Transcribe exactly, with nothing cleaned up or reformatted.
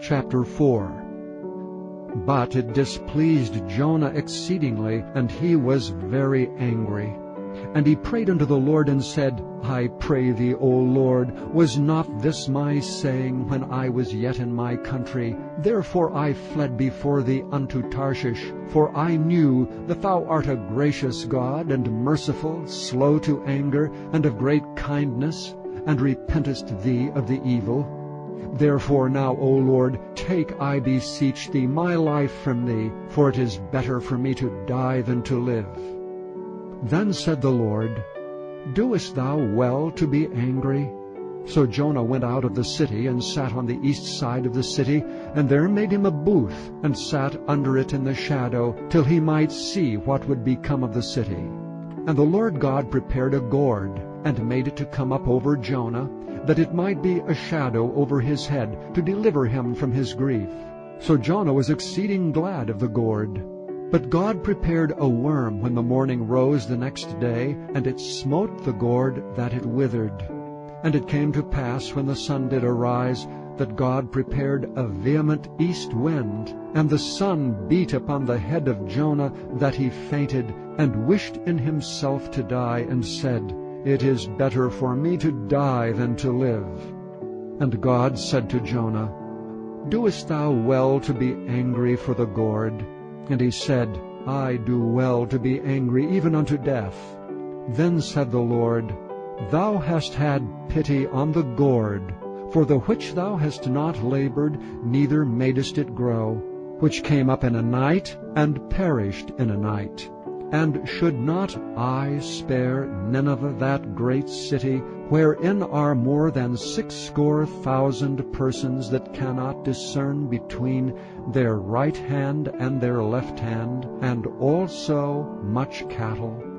Chapter four. But it displeased Jonah exceedingly, and he was very angry. And he prayed unto the Lord, and said, I pray thee, O Lord, was not this my saying when I was yet in my country? Therefore I fled before thee unto Tarshish, for I knew that thou art a gracious God, and merciful, slow to anger, and of great kindness, and repentest thee of the evil. Therefore now, O Lord, take, I beseech thee, my life from thee, for it is better for me to die than to live. Then said the Lord, Doest thou well to be angry? So Jonah went out of the city, and sat on the east side of the city, and there made him a booth, and sat under it in the shadow, till he might see what would become of the city. And the Lord God prepared a gourd, and made it to come up over Jonah, that it might be a shadow over his head, to deliver him from his grief. So Jonah was exceeding glad of the gourd. But God prepared a worm when the morning rose the next day, and it smote the gourd that it withered. And it came to pass, when the sun did arise, that God prepared a vehement east wind, and the sun beat upon the head of Jonah, that he fainted, and wished in himself to die, and said, It is better for me to die than to live. And God said to Jonah, Doest thou well to be angry for the gourd? And he said, I do well to be angry even unto death. Then said the Lord, Thou hast had pity on the gourd, for the which thou hast not labored, neither madest it grow, which came up in a night, and perished in a night. And should not I spare Nineveh, that great city, wherein are more than sixscore thousand persons that cannot discern between their right hand and their left hand, and also much cattle?